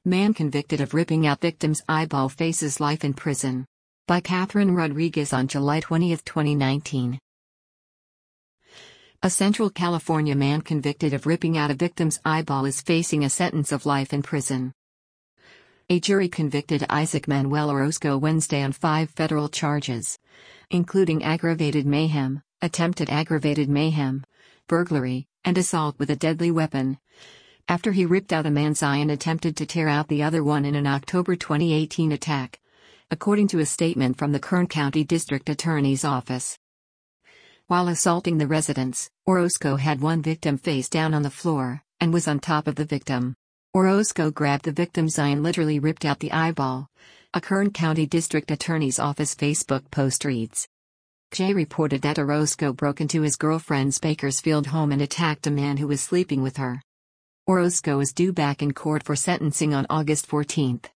Man convicted of ripping out victim's eyeball faces life in prison. By Catherine Rodriguez on July 20, 2019. A Central California man convicted of ripping out a victim's eyeball is facing a sentence of life in prison. A jury convicted Isaac Manuel Orozco Wednesday on 5 federal charges, including aggravated mayhem, attempted aggravated mayhem, burglary, and assault with a deadly weapon, after he ripped out a man's eye and attempted to tear out the other one in an October 2018 attack, according to a statement from the Kern County District Attorney's Office. While assaulting the residents, Orozco had one victim face down on the floor, and was on top of the victim. Orozco grabbed the victim's eye and literally ripped out the eyeball, a Kern County District Attorney's Office Facebook post reads. Jay reported that Orozco broke into his girlfriend's Bakersfield home and attacked a man who was sleeping with her. Orozco is due back in court for sentencing on August 14.